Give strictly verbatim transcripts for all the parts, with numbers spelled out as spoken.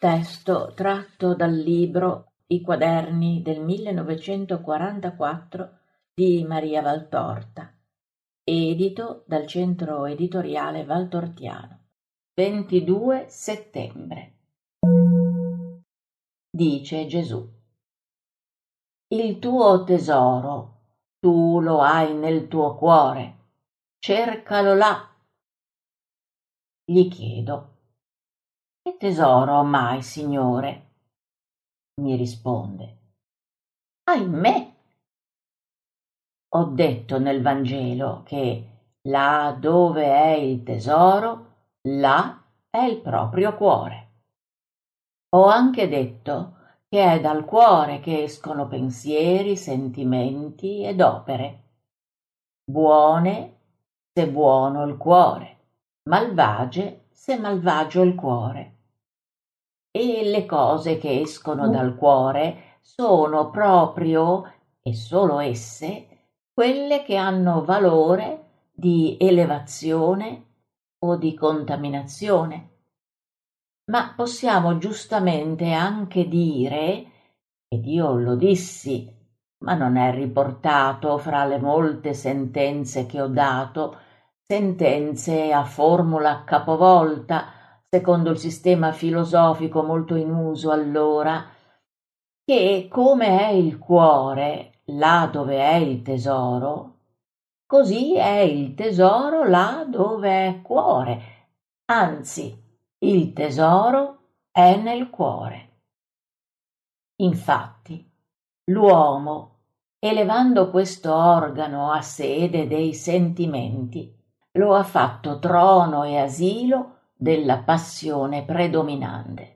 Testo tratto dal libro I quaderni del millenovecentoquarantaquattro di Maria Valtorta, edito dal Centro Editoriale Valtortiano. ventidue settembre. Dice Gesù: il tuo tesoro tu lo hai nel tuo cuore, cercalo là. Gli chiedo: che tesoro ho mai, Signore? Mi risponde: ahimè, ho detto nel Vangelo che là dove è il tesoro, là è il proprio cuore. Ho anche detto che è dal cuore che escono pensieri, sentimenti ed opere. Buone se buono il cuore, malvagie se malvagio il cuore. E le cose che escono dal cuore sono proprio, e solo esse, quelle che hanno valore di elevazione o di contaminazione. Ma possiamo giustamente anche dire, ed io lo dissi, ma non è riportato fra le molte sentenze che ho dato, sentenze a formula capovolta, secondo il sistema filosofico molto in uso allora, che come è il cuore là dove è il tesoro, così è il tesoro là dove è cuore, anzi, il tesoro è nel cuore. Infatti, l'uomo, elevando questo organo a sede dei sentimenti, lo ha fatto trono e asilo della passione predominante.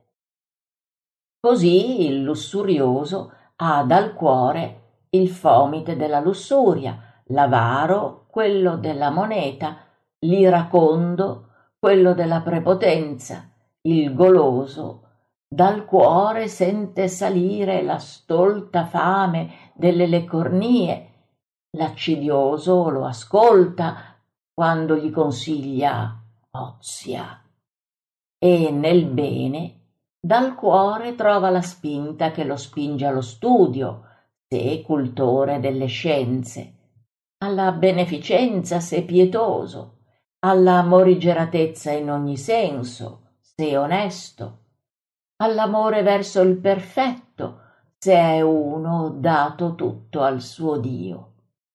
Così il lussurioso ha dal cuore il fomite della lussuria, l'avaro quello della moneta, l'iracondo quello della prepotenza, il goloso dal cuore sente salire la stolta fame delle leccornie, l'accidioso lo ascolta quando gli consiglia ozia, e nel bene dal cuore trova la spinta che lo spinge allo studio, se cultore delle scienze, alla beneficenza se pietoso, alla morigeratezza in ogni senso, se onesto, all'amore verso il perfetto, se è uno dato tutto al suo Dio.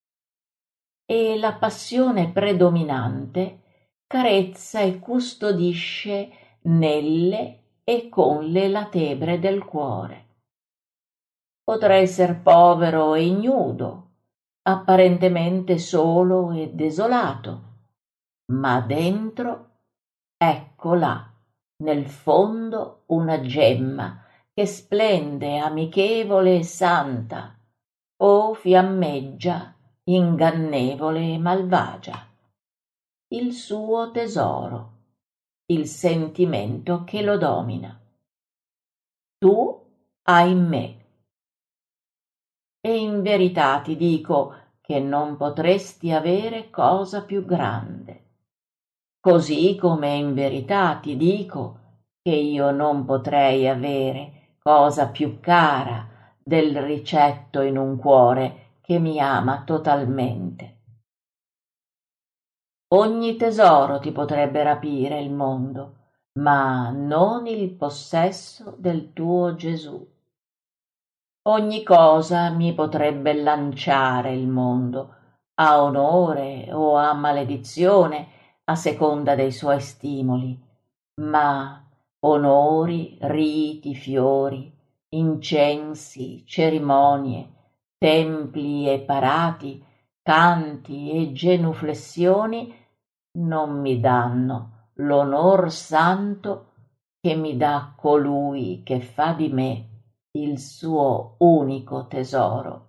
E la passione predominante carezza e custodisce nelle e con le latebre del cuore. Potrei esser povero e ignudo, apparentemente solo e desolato, ma dentro, ecco là, nel fondo una gemma che splende amichevole e santa, o fiammeggia ingannevole e malvagia. Il suo tesoro, il sentimento che lo domina. Tu hai me. E in verità ti dico che non potresti avere cosa più grande. Così come in verità ti dico che io non potrei avere cosa più cara del ricetto in un cuore che mi ama totalmente. Ogni tesoro ti potrebbe rapire il mondo, ma non il possesso del tuo Gesù. Ogni cosa mi potrebbe lanciare il mondo, a onore o a maledizione, a seconda dei suoi stimoli, ma onori, riti, fiori, incensi, cerimonie, templi e parati, canti e genuflessioni non mi danno l'onor santo che mi dà colui che fa di me il suo unico tesoro.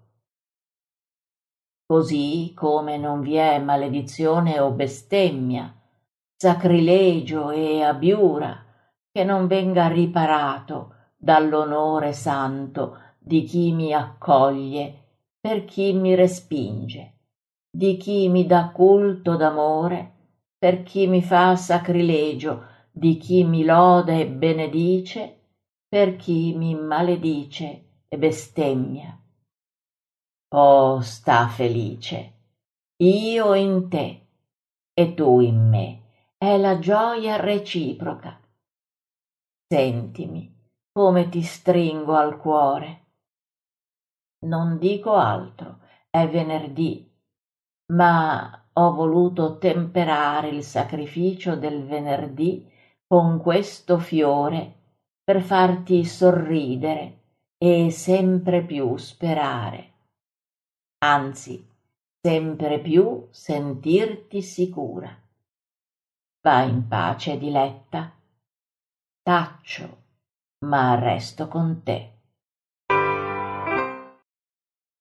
Così come non vi è maledizione o bestemmia, sacrilegio e abiura che non venga riparato dall'onore santo di chi mi accoglie per chi mi respinge, di chi mi dà culto d'amore per chi mi fa sacrilegio, di chi mi loda e benedice per chi mi maledice e bestemmia. Oh, sta felice, io in te e tu in me, è la gioia reciproca. Sentimi come ti stringo al cuore. Non dico altro, è venerdì, ma ho voluto temperare il sacrificio del venerdì con questo fiore per farti sorridere e sempre più sperare, anzi, sempre più sentirti sicura. Va in pace, diletta. Taccio, ma resto con te.